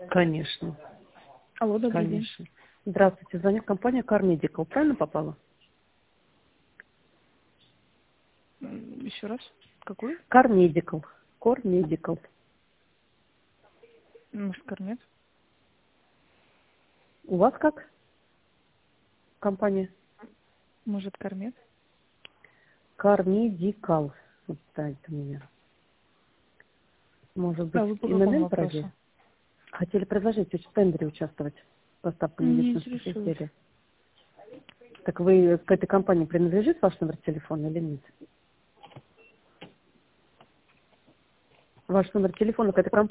Конечно, Алло, добрый день. конечно. Здравствуйте, звоню в компанию Car Medical. Правильно попала? Еще раз. Какую? Car Medical. Core Medical. Может, Корнет? У вас как компания? Может, Корнет? Car Medical. Вот ставит у меня. Может быть, А вы по какому ИНН вопросу? Хотели предложить в тендере участвовать в поставке Не медицинских интересует. изделий. Так вы к этой компании принадлежит ваш номер телефона или нет? Ваш номер телефона к этой компании